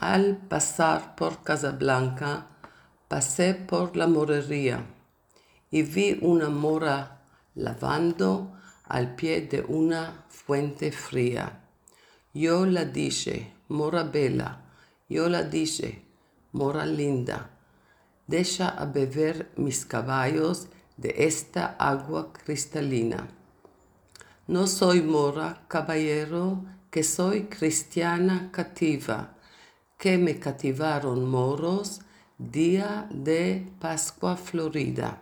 Al pasar por Casablanca, pasé por la morería y vi una mora lavando al pie de una fuente fría. Yo la dije, mora bella, yo la dije, mora linda, deja a beber mis caballos de esta agua cristalina. No soy mora, caballero, que soy cristiana cativa, que me cativaron moros, día de Pascua Florida.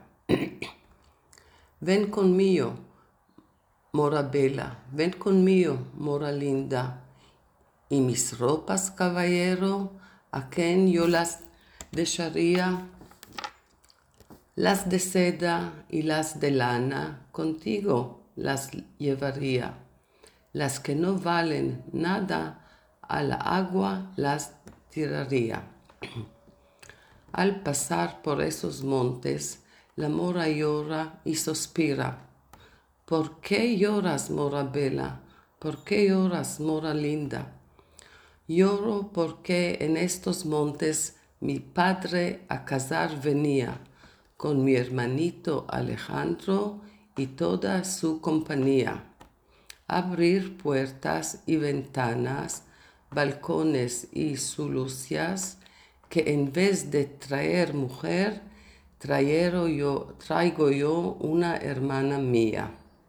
Ven conmigo, mora bella, ven conmigo, mora linda, y mis ropas, caballero, a quien yo las dejaría, las de seda y las de lana, contigo las llevaría. Las que no valen nada, a la agua las tiraría. Al pasar por esos montes, la mora llora y suspira. ¿Por qué lloras, mora bella? ¿Por qué lloras, mora linda? Lloro porque en estos montes mi padre a casar venía, con mi hermanito Alejandro y toda su compañía. Abrir puertas y ventanas, balcones y solucias, que en vez de traer mujer, traigo yo una hermana mía.